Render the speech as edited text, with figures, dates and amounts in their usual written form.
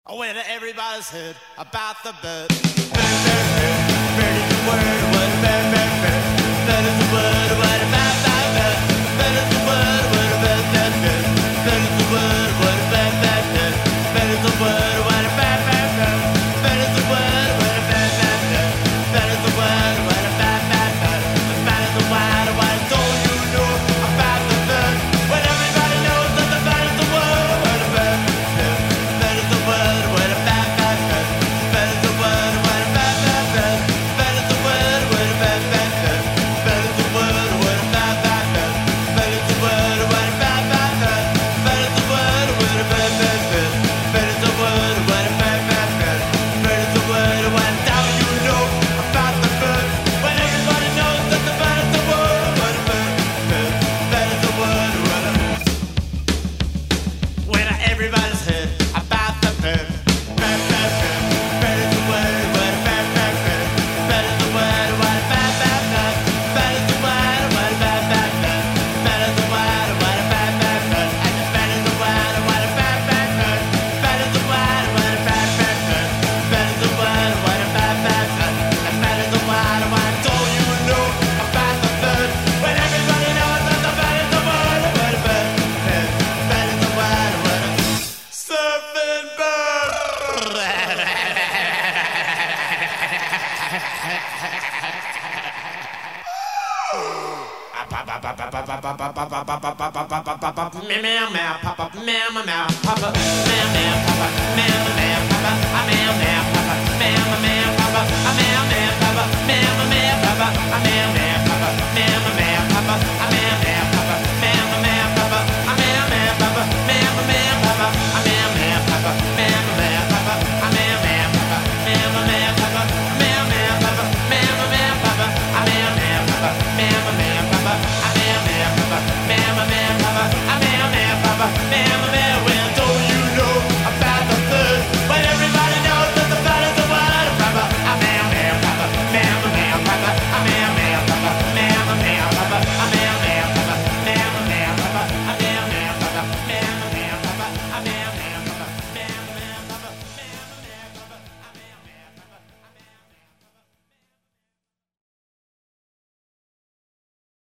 When everybody's heard about the bird. Bird, bird, bird, bird is the word, what a bird, bird, bird. Bird is the word, what a bird, bird, bird. Bird is the word, what a bird, bird, bird. Bird is the word, what a bird, bird, bird. Bird is the word, what a bird, bird, bird. Bird is the word, what a bird, bird, bird. Bird is the word, what a bird, bird, bird. The bird is the word, what don't you know about the bird? When everybody knows that the bird is the word, what a bird, bird. Bird is the word. Everybody's heard about the bird. Bird, bird, bird. Bird is the word, what a bird, bird, bird. Bird is the word, what a bird, bird, bird. Bird is the word, what a bird, bird, bird. Bird is the word, what a bird, bird, bird. And the bird is the word, what a bird, bird, bird. Bird is the word, what a bird, bird, bird. Bird is the word, what a bird, bird, bird. And bird is the word, what don't you know about the bird? When everybody knows that the bird is the word, what a bird, bird. Bird is the word, what a surfing bird. Meow meow, pop up, meow meow, pop up, meow meow, pop up,